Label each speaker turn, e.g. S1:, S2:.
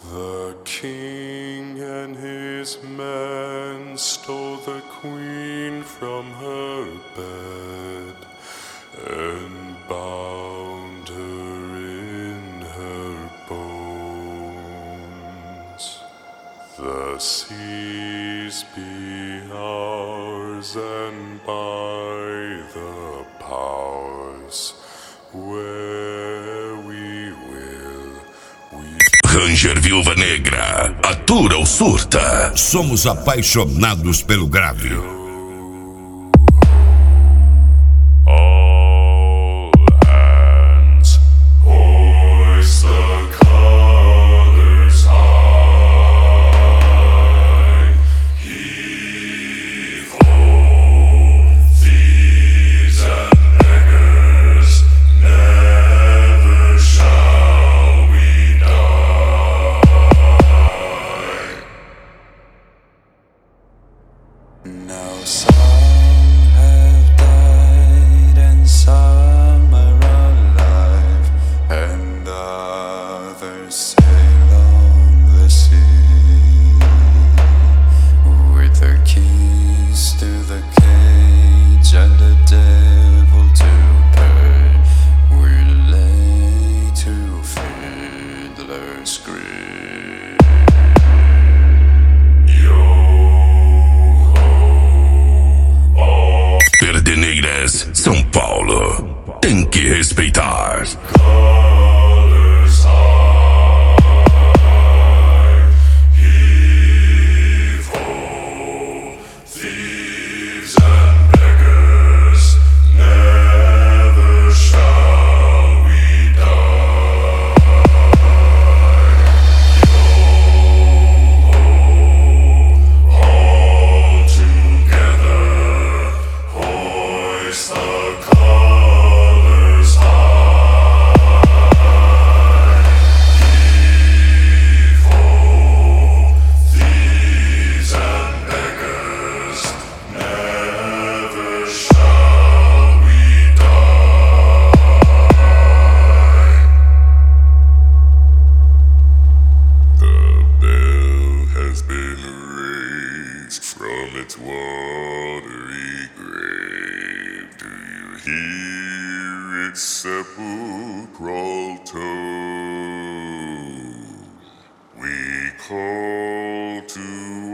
S1: The king and his men stole the queen from her bed and bound her in her bones. The seas be ours, and by the powers where we will, we
S2: Ranger Viúva Negra, atura ou surta. Somos apaixonados pelo grave.
S1: all hands hoist the colors high. Heave ho, thieves and beggars, never shall we die. Now some have died and some are alive, and others sail on the sea with the keys to the cage and the devil to pay. We lay to fiddler's grave.
S2: Perdeneiras, São Paulo. Tem que respeitar.
S1: Colors high, heave ho, thieves and beggars, never shall we die. Yo ho, all together, hoist the colors high. Heave ho, thieves and beggars, never shall we die. The bell has been raised from its watery grave. Do you hear its sepulchral tone? We call to